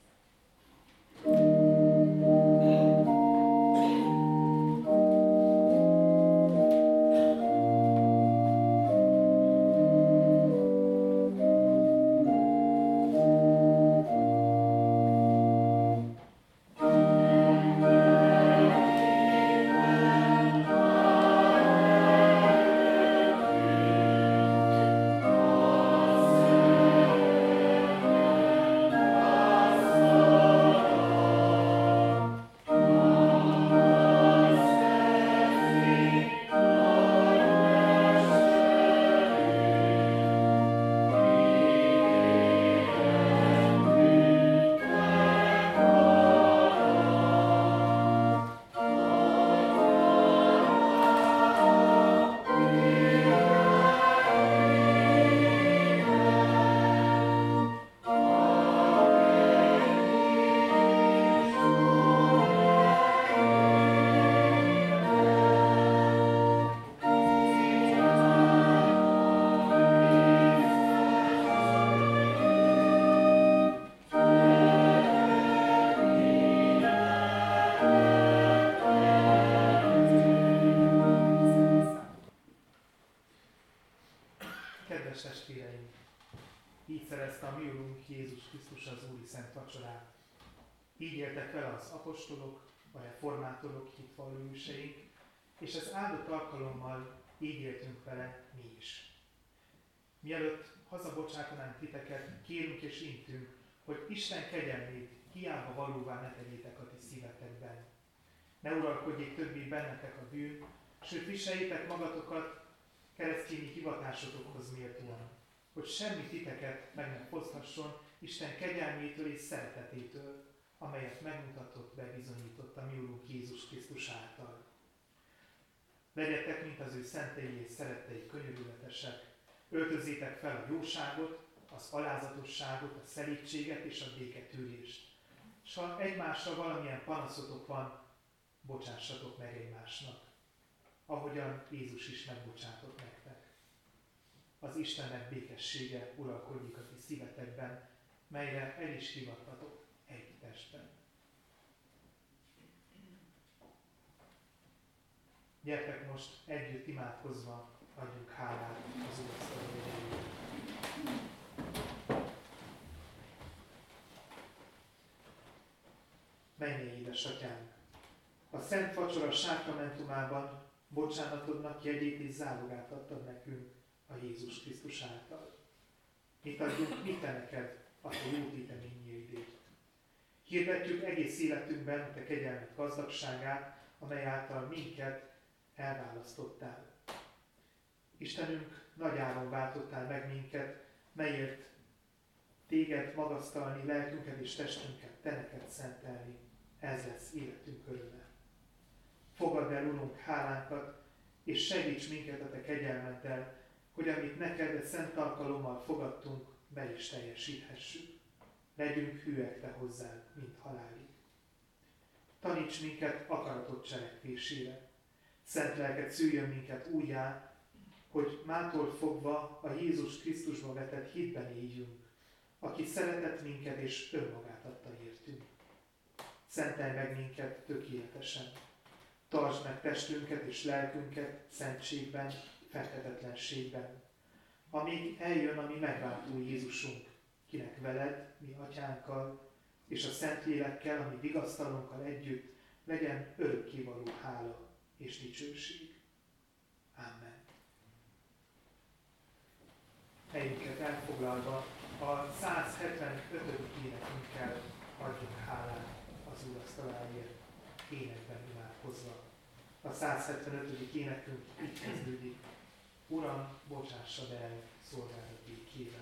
Kedves testvéreim, így szerezte a mi Úrunk Jézus Krisztus az Úri Szent Vacsorát. Így éltek vele az apostolok, a reformátorok, hitvalló őseink, és az áldott alkalommal így éltünk vele mi is. Mielőtt hazabocsátanánk titeket, kérünk és intünk, hogy Isten kegyelmét hiába valóvá ne tegyétek a ti szívetekben. Ne uralkodjék többé bennetek a bűn, sőt viseljétek magatokat keresztényi hivatásotokhoz méltóan, hogy semmi titeket meg ne foszthasson Isten kegyelmétől és szeretetétől, amelyet megmutatott, bebizonyított a mi Urunk Jézus Krisztus által. Legyetek, mint az ő szentei és szerettei könyörületesek, öltözzétek fel a jóságot, az alázatosságot, a szelídséget és a béketűrést. S ha egymásra valamilyen panaszotok van, bocsássatok meg egymásnak, ahogyan Jézus is megbocsátott nektek. Az Istennek békessége uralkodjék a ti szívetekben, melyre el is hivattatok egy testben. Gyertek most együtt imádkozva, adjunk hálát az Úrasztal jegyeiért. Mennyei édesatyánk! A Szent Vacsora sákramentumában bocsánatodnak jegyét és zálogát adtad nekünk a Jézus Krisztus által. Mit adjunk mi te neked a te jó téteményeidért. Hirdetjük egész életünkben a te kegyelmed gazdagságát, amely által minket elválasztottál. Istenünk, nagy áron váltottál meg minket, melyért téged magasztalni, lelkünket és testünket, te neked szentelni. Ez lesz életünk öröme. Fogadd el, Urunk, hálánkat, és segíts minket a te kegyelmeddel, hogy amit neked egy szent alkalommal fogadtunk, be is teljesíthessük. Legyünk hűek te hozzád, mint halálig. Taníts minket akaratot cselekvésére. Szent lelked szüljön minket újjá, hogy mától fogva a Jézus Krisztusba vetett hitben éljünk, aki szeretett minket és önmagát adta értünk. Szentelj meg minket tökéletesen. Tartsd meg testünket és lelkünket szentségben, fedhetetlenségben. Amíg eljön a mi megváltó Jézusunk, kinek veled, mi atyánkkal, és a Szentlélekkel, a mi vigasztalunkkal együtt legyen örökkévaló hála és dicsőség. Amen. Helyünket elfoglalva a 175. énekünkkel adjunk hálát az Úrasztaláért, énekben imádkozva. A 175. énekünk így kezdődik: Uram, bocsássad el szolgálat békével.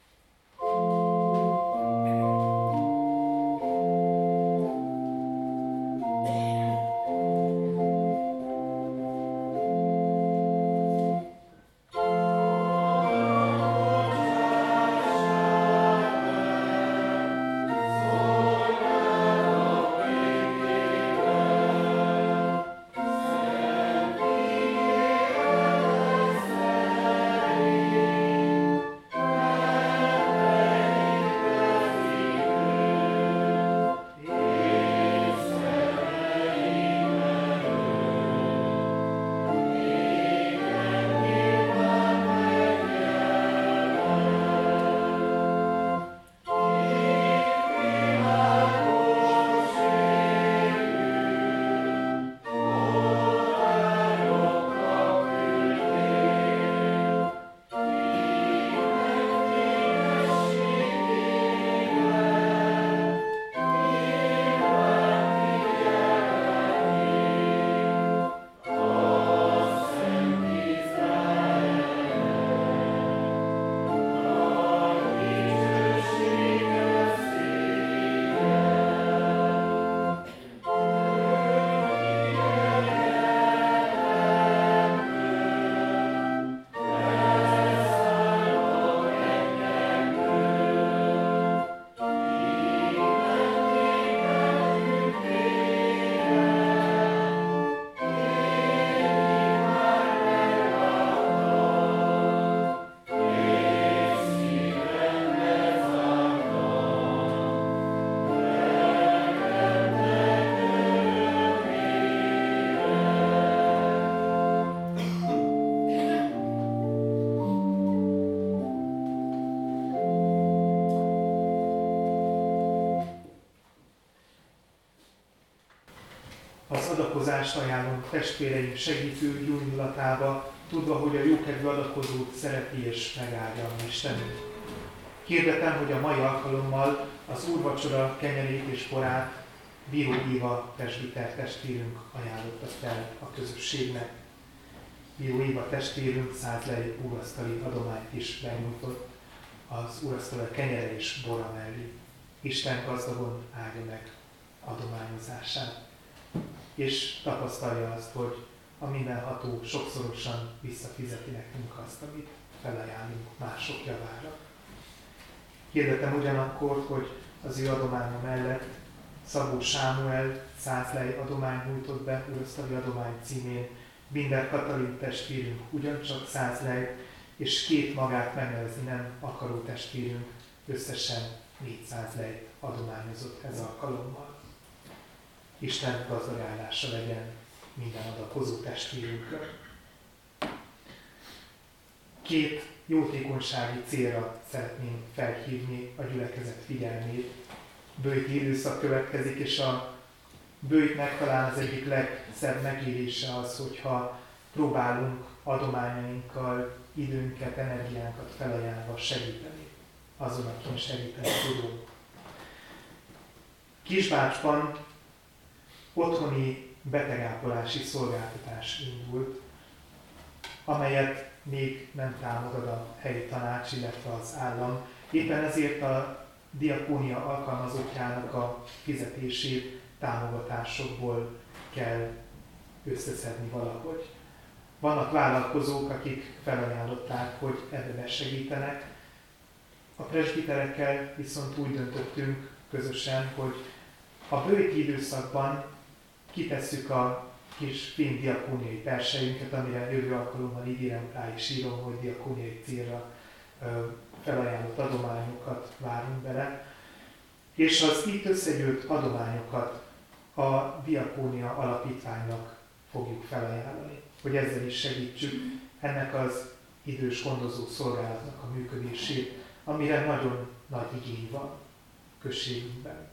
Adakozást ajánlom testvéreim segítő gyógyulatába, tudva, hogy a jókedvű adakozót szereti és megáldja a Istenünk. Hirdetem, hogy a mai alkalommal az úrvacsora kenyerét és borát Bíró Éva presbiter testvérünk ajánlotta fel a közösségnek. Bíró Éva testvérünk 100 lei úrasztali adományt is benyújtott. az úrasztala kenyere és bora mellé. Isten gazdagon áldja meg adományozását. És tapasztalja azt, hogy a mindenható sokszorosan visszafizeti nekünk azt, amit felajánlunk mások javára. Hirdetem ugyanakkor, hogy az ő adománya mellett Szabó Sámuel 100 lej adomány nyújtott be úrasztali adomány címén, Binder Katalin testvérünk ugyancsak 100 lej, és 2 magát megnevezni nem akaró testvérünk összesen 400 lejt adományozott ez alkalommal. Isten gazdag áldása legyen minden adakozó testvérünkről. 2 jótékonysági célra szeretném felhívni a gyülekezet figyelmét. Bőjti időszak következik, és a bőjtnek talán az egyik legszebb megélése az, hogyha próbálunk adományainkkal, időnket, energiánkat felajánlva segíteni azon, akin segíteni tudunk. Kisbácsban otthoni betegápolási szolgáltatás indult, amelyet még nem támogat a helyi tanács, illetve az állam. Éppen ezért a diakónia alkalmazottjának a fizetését támogatásokból kell összeszedni valahogy. Vannak vállalkozók, akik felajánlották, hogy ebbe segítenek. A presbiterekkel viszont úgy döntöttünk közösen, hogy a bőjti időszakban kitesszük a kis finn diakóniai perseinket, amire jövő alkalommal ígérem, rá is írom, hogy diakóniai célra felajánlott adományokat várunk bele, és az itt összegyűlt adományokat a diakónia alapítványnak fogjuk felajánlani, hogy ezzel is segítsük ennek az idős gondozó szolgálatnak a működését, amire nagyon nagy igény van községünkben.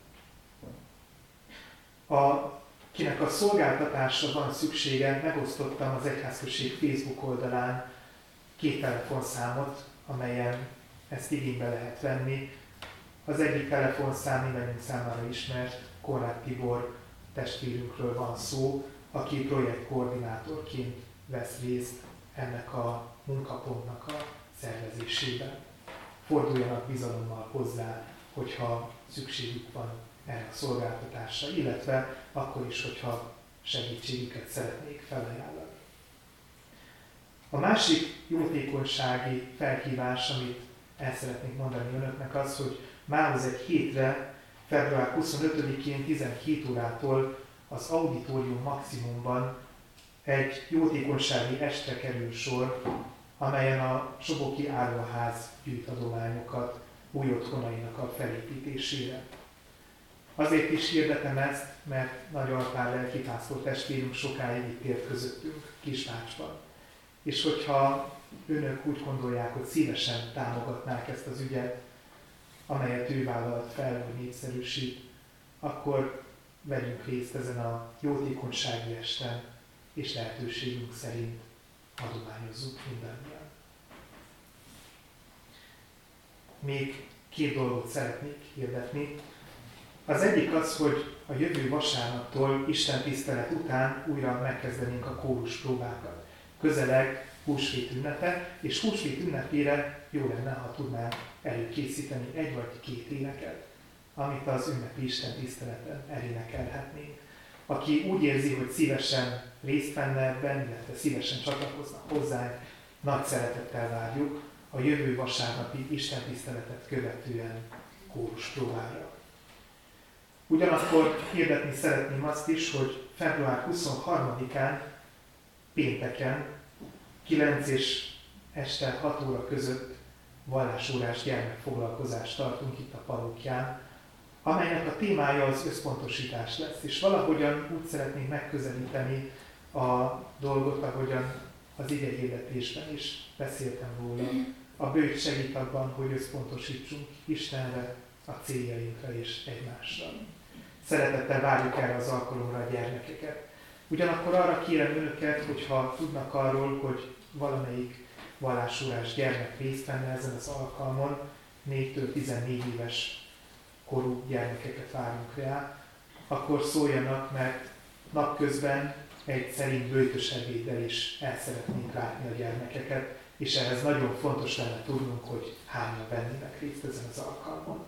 Kinek a szolgáltatásra van szüksége, megosztottam az Egyházközség Facebook oldalán 2 telefonszámot, amelyen ezt igénybe lehet venni. Az egyik telefonszám mindannyiunk számára ismert, Konrád Tibor testvérünkről van szó, aki projektkoordinátorként vesz részt ennek a munkapontnak a szervezésében. Forduljanak bizalommal hozzá, hogyha szükségük van erre a szolgáltatásra, illetve akkor is, hogyha segítségüket szeretnék felajánlani. A másik jótékonysági felhívás, amit el szeretnék mondani önöknek, az, hogy mához egy hétre, február 25-én 17 órától az Auditorium Maximumban egy jótékonysági estre kerül sor, amelyen a Soboki Áruház gyűjt adományokat új otthonainak a felépítésére. Azért is hirdetem ezt, mert Nagy Alpár lelkipásztor testvérünk sokáig itt élt közöttünk, Kisbácsban. És hogyha önök úgy gondolják, hogy szívesen támogatnák ezt az ügyet, amelyet ő vállalt fel, hogy népszerűsít, akkor vegyünk részt ezen a jótékonysági esten, és lehetőségünk szerint adományozzuk mindannyian. Még 2 dolgot szeretnék hirdetni. Az egyik az, hogy a jövő vasárnaptól Isten tisztelet után újra megkezdenénk a kórus próbákat. Közeleg húsvét ünnepe, és húsvét ünnepére jó lenne, ha tudnánk előkészíteni 1 vagy 2 éneket, amit az ünnepi Isten tiszteleten elénekelhetnénk. Aki úgy érzi, hogy szívesen részt venne ebben, illetve szívesen csatlakoznak hozzánk, nagy szeretettel várjuk a jövő vasárnapi Isten tiszteletet követően kórus próbára. Ugyanakkor hirdetni szeretném azt is, hogy február 23-án, pénteken, 9 és este 6 óra között vallásórás gyermekfoglalkozást tartunk itt a parókián, amelynek a témája az összpontosítás lesz, és valahogyan úgy szeretnénk megközelíteni a dolgot, ahogyan az igehirdetésben is beszéltem róla. A bőjt segít abban, hogy összpontosítsunk Istenre, a céljainkra és egymásra. Szeretettel várjuk erre az alkalomra a gyermekeket. Ugyanakkor arra kérem önöket, hogyha tudnak arról, hogy valamelyik vallásórás gyermek részt venne ezen az alkalmon, 4-től 14 éves korú gyermekeket várunk rá, akkor szóljanak, mert napközben egy szerint böjtös ebéddel is el szeretnénk látni a gyermekeket, és ehhez nagyon fontos lenne tudnunk, hogy hányan vennének részt ezen az alkalmon.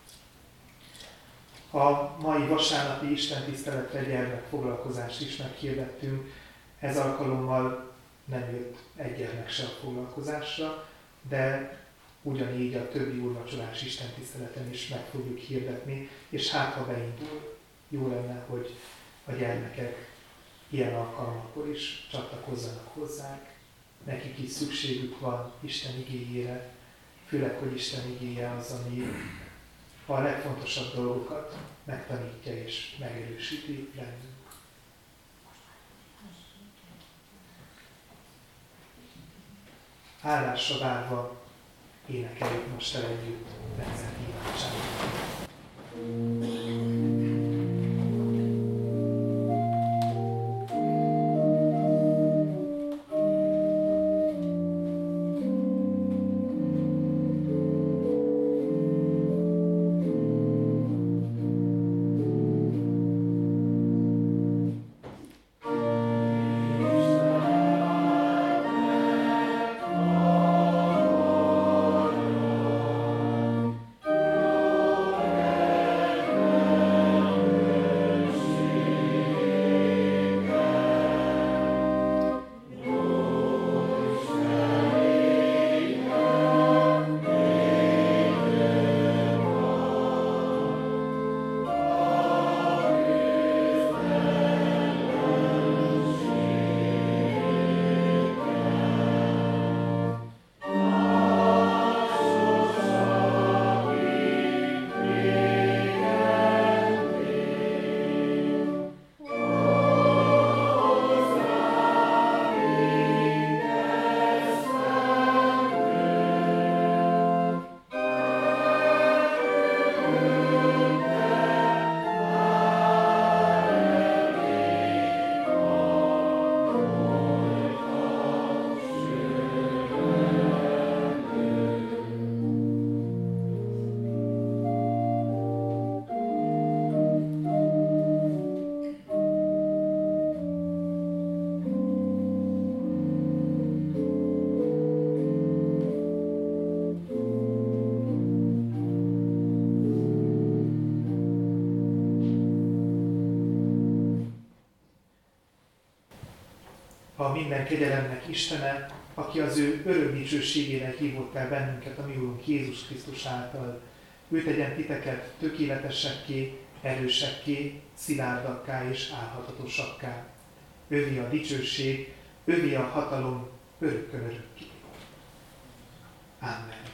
A mai vasárnapi istentiszteletre gyermekfoglalkozást is meghirdettünk. Ez alkalommal nem jött egy gyermek se a foglalkozásra, de ugyanígy a többi úrvacsorás istentiszteleten is meg fogjuk hirdetni, és hát ha beindul, jó lenne, hogy a gyermekek ilyen alkalmakkor is csatlakozzanak hozzánk. Nekik is szükségük van Isten igéjére, főleg, hogy Isten igéje az, ami a legfontosabb dolgokat megtanítja és megerősíti bennünk. Hálásra várva énekeljük most el együtt Benceti imádságot. A minden kegyelemnek Istene, aki az ő örök dicsőségére hívott el bennünket a mi Úrunk Jézus Krisztus által, ő tegyen titeket tökéletesekké, erősekké, szilárdakká és állhatatosakká. Övé a dicsőség, övé a hatalom örökkön örökké. Amen.